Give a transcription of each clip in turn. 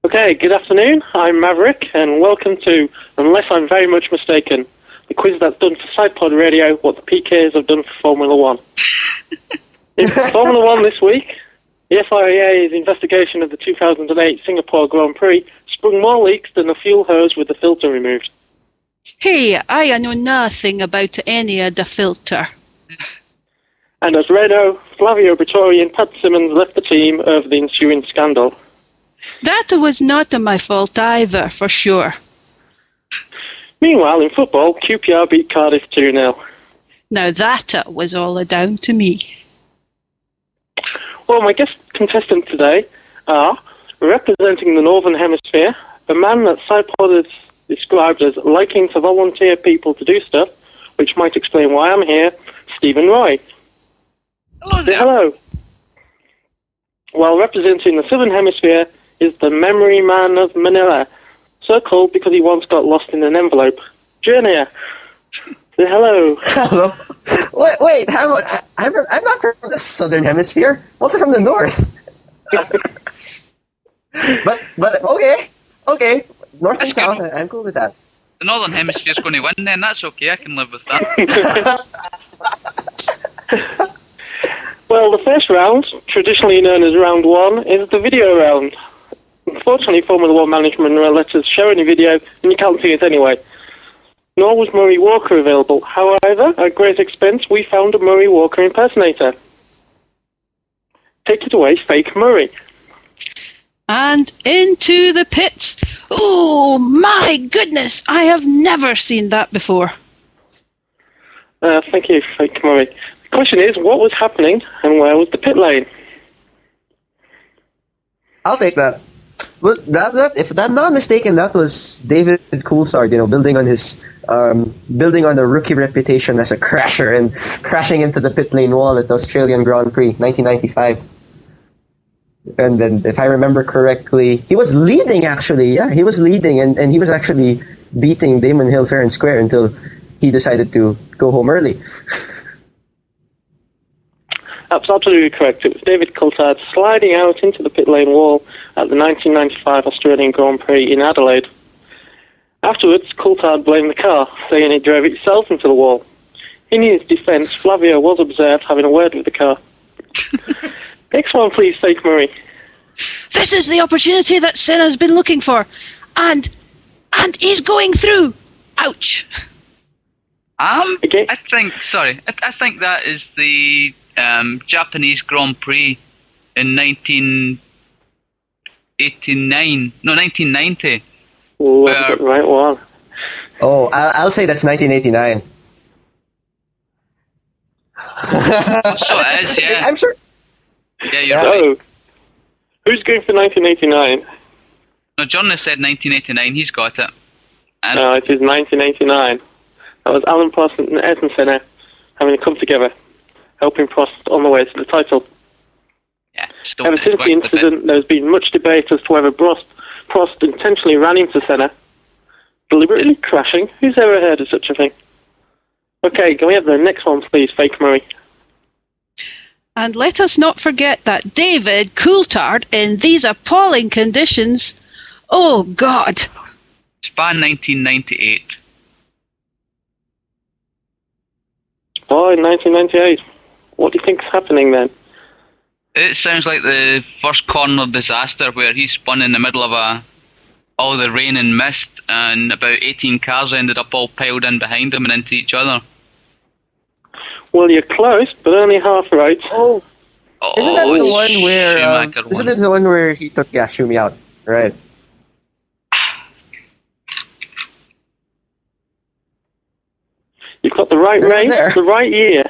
Okay, good afternoon. I'm Maverick, and welcome to, unless I'm very much mistaken, the quiz that's done for SidePod Radio, what the PKs have done for Formula One. In Formula One this week, the FIA's investigation of the 2008 Singapore Grand Prix sprung more leaks than a fuel hose with the filter removed. Hey, I know nothing about any of the filter. And as Renault, Flavio Briatore and Pat Simmons left the team over the ensuing scandal. That was not my fault either, for sure. Meanwhile, in football, QPR beat Cardiff 2-0. Now that was all down to me. Well, my guest contestants today are, representing the Northern Hemisphere, a man that SidePod has described as liking to volunteer people to do stuff, which might explain why I'm here, Stephen Roy. Hello there. Hello. While representing the Southern Hemisphere is the Memory Man of Manila, so called because he once got lost in an envelope. Junior. Say hello. Hello. Wait, I'm not from the Southern Hemisphere. I'm also from the North. but okay. North That's and good. South, I'm cool with that. The Northern Hemisphere's going to win then, that's okay, I can live with that. Well, the first round, traditionally known as round one, is the video round. Unfortunately, Formula One management won't let us show any video, and you can't see it anyway. Nor was Murray Walker available. However, at great expense, we found a Murray Walker impersonator. Take it away, Fake Murray. And into the pits. Oh, my goodness, I have never seen that before. Thank you, Fake Murray. The question is, what was happening, and where was the pit lane? I'll take that. Well, that if I'm not mistaken, that was David Coulthard, building on the rookie reputation as a crasher and crashing into the pit lane wall at the Australian Grand Prix, 1995. And then, if I remember correctly, he was leading, actually. Yeah, he was leading, and he was actually beating Damon Hill fair and square until he decided to go home early. That's absolutely correct. It was David Coulthard sliding out into the pit lane wall at the 1995 Australian Grand Prix in Adelaide. Afterwards, Coulthard blamed the car, saying it drove itself into the wall. In his defence, Flavio was observed having a word with the car. Next one, please, Fake Murray. This is the opportunity that Senna's been looking for. And he's going through. Ouch. Okay. I think that is the Japanese Grand Prix in 1990. Oh, that's the right one. Oh, I'll say that's 1989. So it is, yeah. I'm sure. Yeah, you're right. So, who's going for 1989? No, John has said 1989, he's got it. And No, it is 1989. That was Alan Prost and Ayrton Senna having to come together, helping Prost on the way to the title. yeah, still Ever since the incident, there's been much debate as to whether Prost intentionally ran into Senna, deliberately crashing. Who's ever heard of such a thing? Okay, can we have the next one, please, Fake Murray? And let us not forget that David Coulthard, in these appalling conditions, oh God. Spa 1998. Oh, in 1998. What do you think's happening then? It sounds like the first corner disaster where he spun in the middle of all the rain and mist, and about 18 cars ended up all piled in behind him and into each other. Well, you're close, but only half right. Oh, isn't that the it's one where? Schumacher Isn't won. it the one where he took Schumi out? Right. You've got the right race, There. the right year.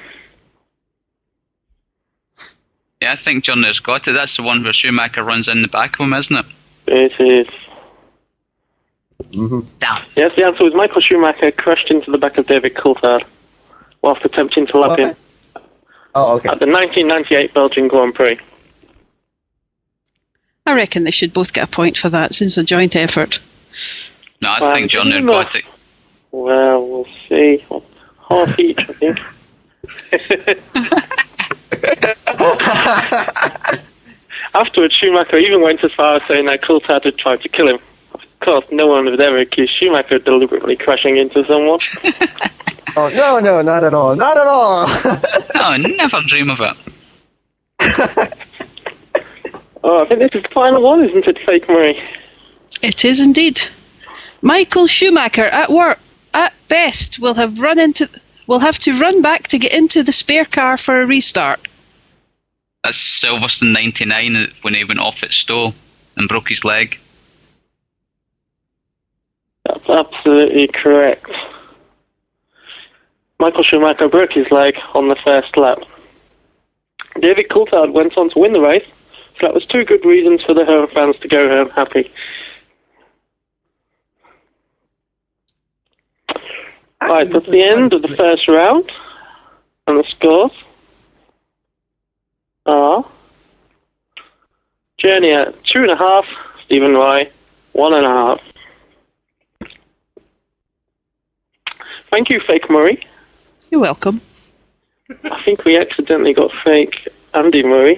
Yeah, I think John has got it. That's the one where Schumacher runs in the back of him, isn't it? It is. Mm-hmm. Damn. Yes, the answer was Michael Schumacher crashed into the back of David Coulthard whilst attempting to lap him Oh, okay. at the 1998 Belgian Grand Prix. I reckon they should both get a point for that since a joint effort. No, I Well, think John had didn't got it. Well, we'll see. Half each, I think. Afterwards, Schumacher even went as far as saying that Coulthard had tried to kill him. Of course, no one would ever accuse Schumacher of deliberately crashing into someone. Oh, no, not at all. Not at all. Oh, never dream of it. Oh, I think this is the final one, isn't it, Fake Murray? It is indeed. Michael Schumacher at best will have to run back to get into the spare car for a restart. That's Silverstone 99 when he went off at Stowe and broke his leg. That's absolutely correct. Michael Schumacher broke his leg on the first lap. David Coulthard went on to win the race, so that was two good reasons for the home fans to go home happy. Right, that's the end of the first round, and the scores are Journey at 2.5, Stephen Rye 1.5. Thank you, Fake Murray. You're welcome. I think we accidentally got Fake Andy Murray.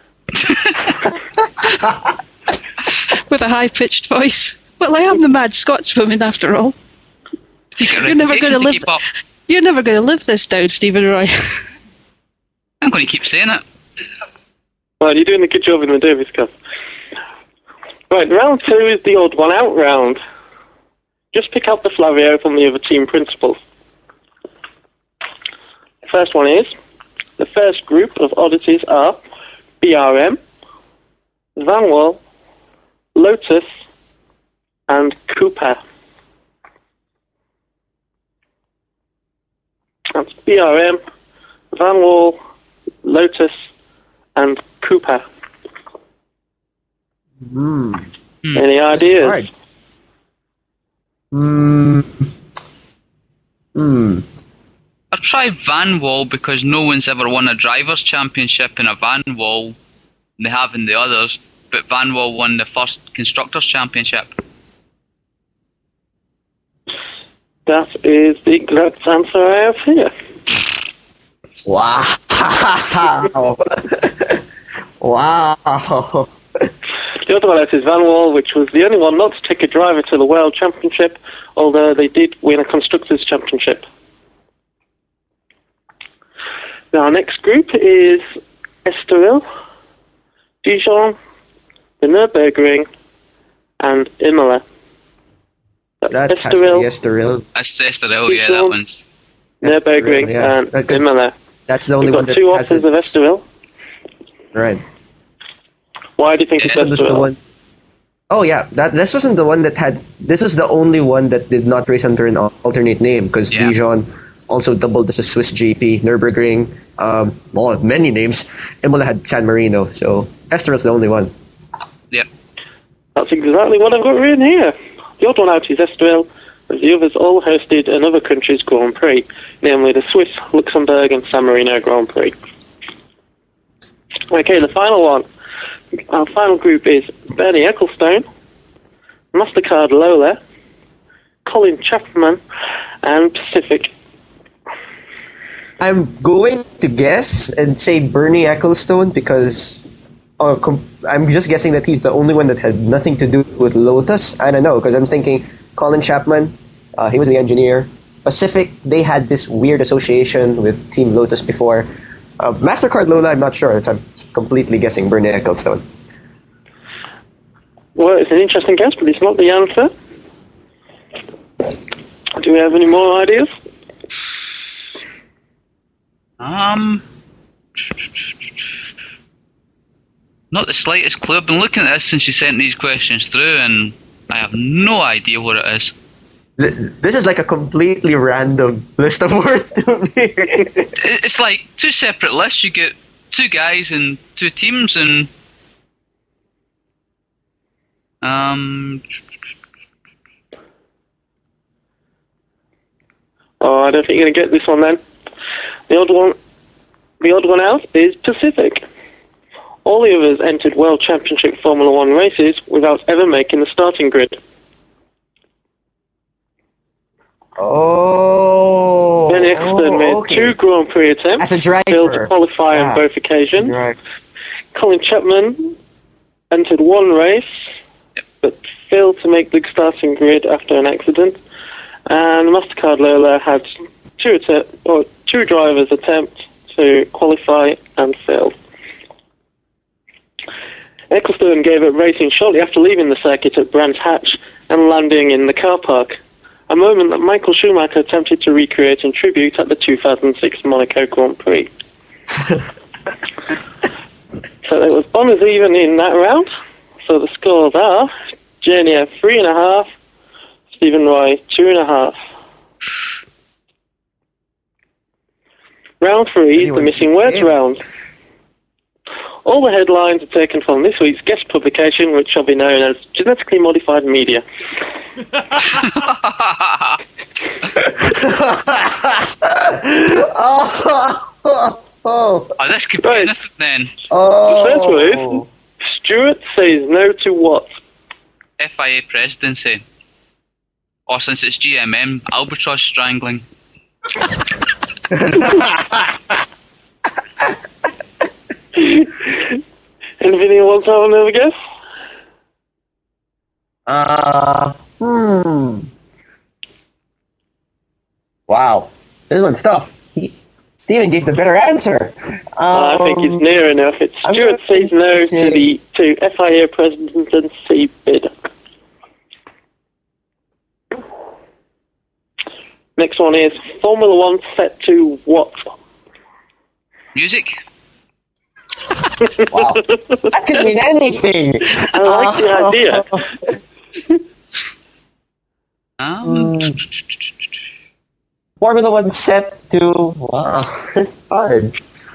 With a high-pitched voice. Well, I am the mad Scotswoman after all. You're never going to live. You're never going to live this down, Stephen Roy. I'm going to keep saying it. Well, you're doing a good job in the Davis Cup. Right, round 2 is the odd one out round. Just pick out the Flavio from the other team principals. The first one is, the first group of oddities are BRM, Vanwall, Lotus, and Cooper. That's BRM, Vanwall, Lotus, and Cooper. Any ideas? I'll try Vanwall because no one's ever won a Drivers' Championship in a Vanwall. They have in the others, but Vanwall won the first Constructors' Championship. That is the exact answer I have here. Wow. Wow. The other one is Vanwall, which was the only one not to take a driver to the World Championship, although they did win a Constructors' Championship. Now, our next group is Estoril, Dijon, the Nürburgring, and Imola. That has to be Estoril. That's Estoril, yeah, that one's. Nürburgring and Imola. That's the only one that two has offers of Estoril. Right. Why do you think it's Estoril? One. Oh yeah, this wasn't the one that had. This is the only one that did not race under an alternate name because Dijon also doubled as a Swiss GP. Nürburgring, many names. Imola had San Marino, so Estoril's the only one. Yep. That's exactly what I've got written here. The odd one out is Estoril, as the others all hosted another country's Grand Prix, namely the Swiss, Luxembourg, and San Marino Grand Prix. Okay, the final one. Our final group is Bernie Ecclestone, MasterCard Lola, Colin Chapman, and Pacific. I'm going to guess and say Bernie Ecclestone because I'm just guessing that he's the only one that had nothing to do with Lotus. I don't know, because I'm thinking Colin Chapman, he was the engineer. Pacific, they had this weird association with Team Lotus before. MasterCard Lola, I'm not sure. I'm just completely guessing Bernie Ecclestone. Well, it's an interesting guess, but it's not the answer. Do we have any more ideas? Not the slightest clue. I've been looking at this since you sent these questions through, and I have no idea what it is. This is like a completely random list of words to me. It's like two separate lists. You get two guys and two teams, and Oh, I don't think you're going to get this one then. The odd one out is Pacific. All the others entered World Championship Formula One races without ever making the starting grid. Oh. Bernie Ecclestone made two Grand Prix attempts. As a driver. Failed to qualify on both occasions. Colin Chapman entered one race, but failed to make the starting grid after an accident. And MasterCard Lola had two drivers attempt to qualify and failed. Ecclestone gave up racing shortly after leaving the circuit at Brands Hatch and landing in the car park, a moment that Michael Schumacher attempted to recreate in tribute at the 2006 Monaco Grand Prix. So it was honours even in that round. So the scores are Jania 3.5, Stephen Roy 2.5. Round 3 is the missing words round. All the headlines are taken from this week's guest publication, which shall be known as Genetically Modified Media. Oh, this could be anything then. The first word, Stewart says no to what? FIA presidency. Or since it's GMM, albatross strangling. Anybody wants to have another guess? Wow. This one's tough. Stephen gave the better answer. I think it's near enough. It's Stewart says no to FIA presidency bid. Next one is Formula One set to what? Music? Wow. That could mean anything. I like the idea. Formula One set to... Wow, that's hard.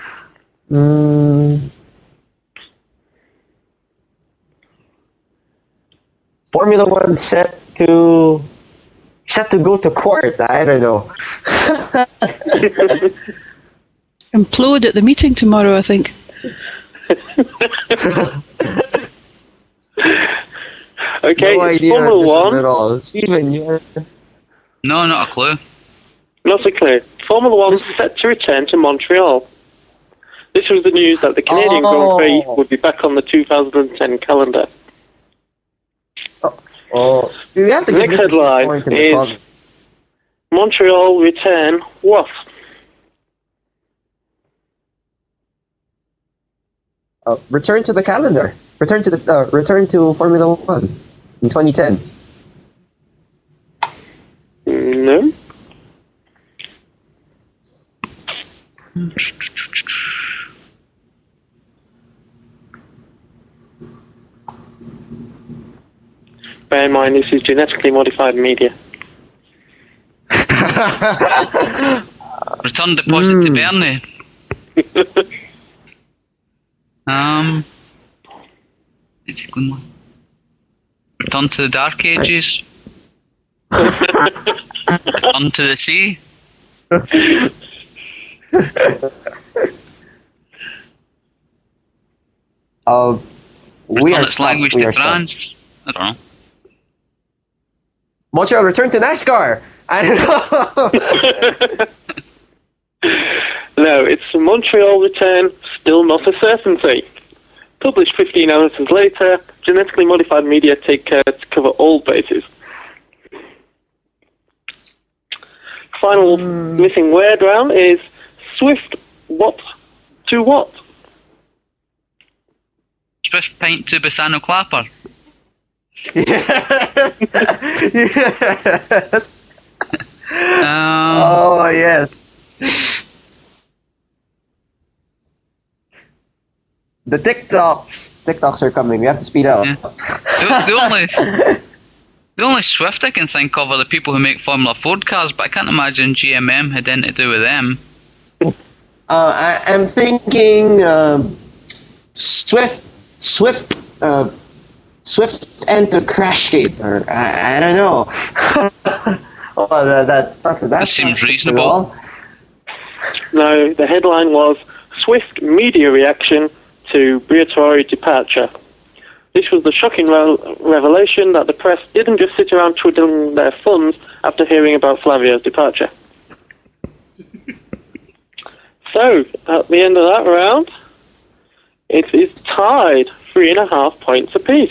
Formula One set to go to court. I don't know. Implode at the meeting tomorrow, I think. Okay, no idea Formula One at all. Stephen, yeah. No, not a clue. Not a clue. Formula One set to return to Montreal. This was the news that the Canadian Grand Prix would be back on the 2010 calendar. Oh, you have to The give next Mr. headline point in the is comments. Montreal return what? Return to the calendar. Return to Formula One in 2010. No. Bear in mind, this is genetically modified media. Return deposit to Bernie. It's a good one. Return to the Dark Ages. Return to the sea. We are its language to France. I don't know. Montreal return to NASCAR. I don't know. No, it's Montreal return, still not a certainty. Published 15 hours later, genetically modified media take care to cover all bases. Final missing word round is Swift what to what? Swift pint to Bassano Clapper. Yes. Yes. Oh, yes. The TikToks are coming. We have to speed up. Yeah. The only Swift I can think of are the people who make Formula Ford cars, but I can't imagine GMM had anything to do with them. I'm thinking Swift enter Crashgate, or I don't know. That seems reasonable. No, the headline was Swift media reaction to Briatore departure. This was the shocking revelation that the press didn't just sit around twiddling their thumbs after hearing about Flavio's departure. So, at the end of that round, it is tied 3.5 points apiece.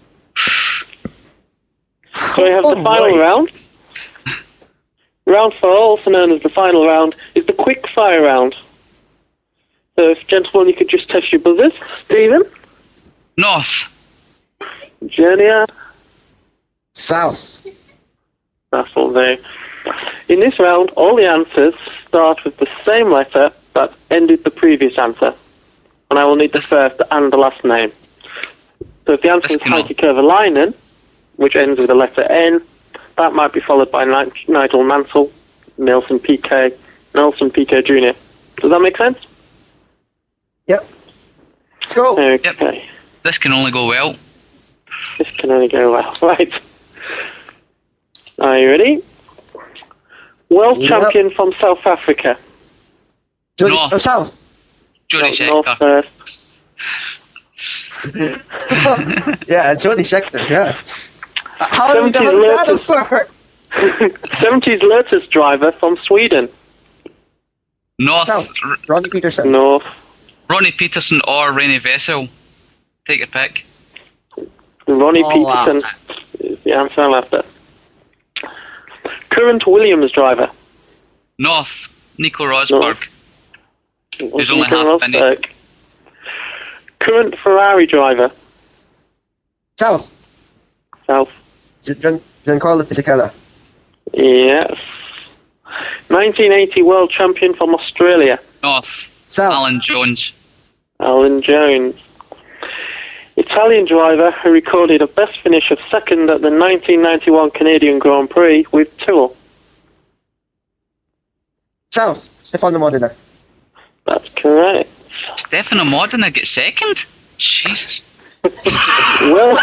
So we have the final round. Round 4, also known as the final round, is the quick fire round. So if, gentlemen, you could just test your buzzers. Stephen? North. Junior? South. That's all there. In this round, all the answers start with the same letter that ended the previous answer. And I will need the first and the last name. So if the answer is Heikki Kovalainen, which ends with the letter N, that might be followed by Nigel Mansell, Nelson Piquet Jr. Does that make sense? Yep. Let's go. Okay. Yep. This can only go well. This can only go well. Right. Are you ready? World champion from South Africa. North. South. Jody North Scheckter. first. Yeah, Jody Scheckter, yeah. How did we know that for? 70s Lotus driver from Sweden. North. South. Ronnie Peterson. North. Ronnie Peterson or Rainy Vessel. Take your pick. Ronnie Peterson is the answer I'm after. Current Williams driver. North. Nico Rosberg. Who's only Nico half minute. Rosberg. Current Ferrari driver. South. South. Giancarlo Fisichella. Yes. 1980 world champion from Australia. North. South. Alan Jones. Alan Jones. Italian driver who recorded a best finish of second at the 1991 Canadian Grand Prix with Tyrrell. South. Stefano Modena. That's correct. Stefano Modena gets second? Jesus. Well,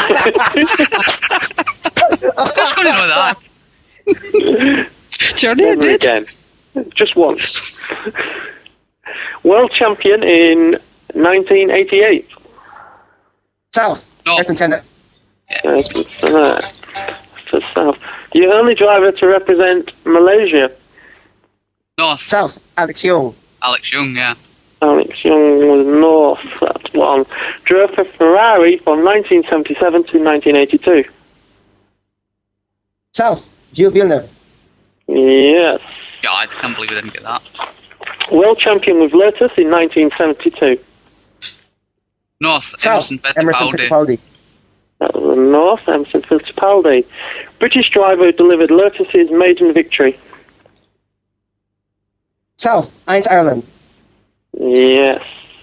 Who's going to know that? Johnny never did. again. Just once. World champion in 1988. South. North. Ayrton Senna. For South. The only driver to represent Malaysia. North. South. Alex Young. Alex Young, yeah. Alex Young was North. That's one. Drove for Ferrari from 1977 to 1982. South. Gilles Villeneuve. Yes. God, I can't believe we didn't get that. World champion with Lotus in 1972. North. South. Emerson Emerson Fittipaldi. Fittipaldi. That was the North, Emerson Fittipaldi. British driver who delivered Lotus's maiden victory. South. Heinz Ireland. Yes.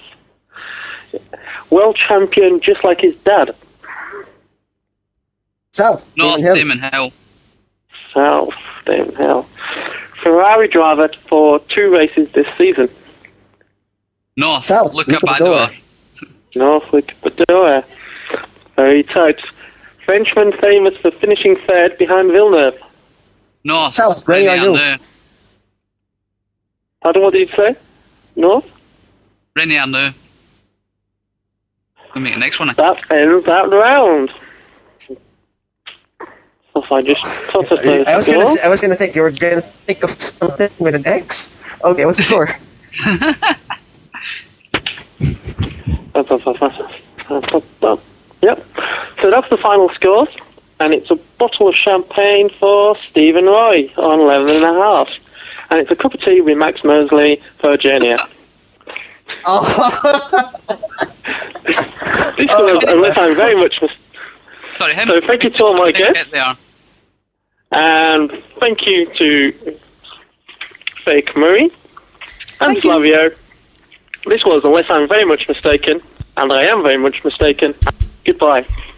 World champion just like his dad. South. North. Damon Hill. Damon Hill. South, Damon Hill. Ferrari driver for 2 races this season. North. South. Luca Luca Badoer. North, Luca Badoer. Very tight. Frenchman famous for finishing third behind Villeneuve. North. South. Rene Rene Arnoux. Arnoux. Pardon, what did you say? North? Rene Arnoux. We'll make the next one. That ends that round. So if I just thought of those I was gonna think you were gonna think of something with an X. Okay, what's the score? Yep. So that's the final scores, and it's a bottle of champagne for Stephen Roy on 11.5, and it's a cup of tea with Max Mosley for Jania. This was, unless I'm very much Sorry, so thank you to all my guests, there. and thank you to Fake Murray and Thank you. Flavio. This was, unless I'm very much mistaken, and I am very much mistaken, goodbye.